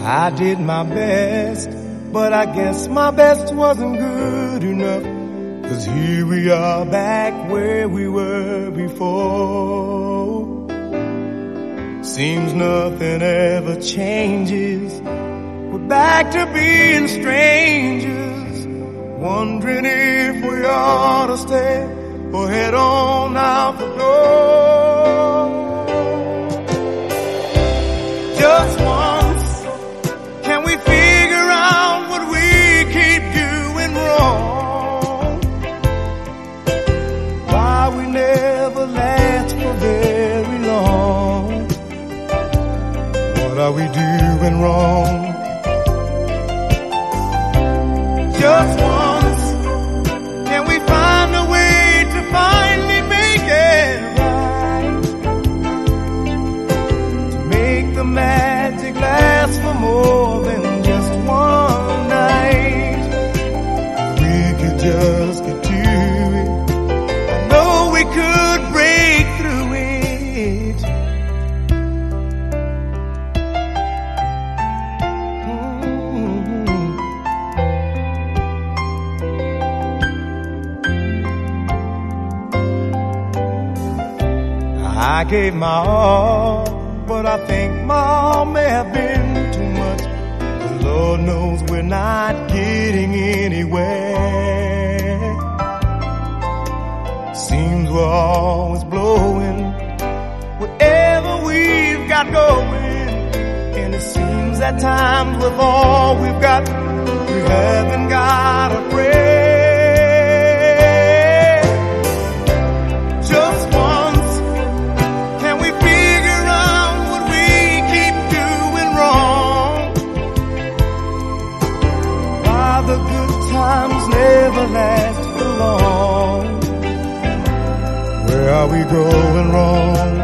I did my best, but I guess my best wasn't good enough. 'Cause here we are back where we were before. Seems nothing ever changes. We're back to being strangers, wondering if we ought to stay or head on out the door. Just once, can we figure out what we keep doing wrong? Why we never last for very long? What are we doing wrong? Just once, can we find a way to finally make it right? To make the magic last for more than just one night. We could just get to it. I know we could break through it. I gave my all, but I think my all may have been too much. The Lord knows we're not getting anywhere. Seems we're always blowing whatever we've got going. And it seems at times with all we've got, we haven't got a prayer. The good times never last for long. Where are we going wrong?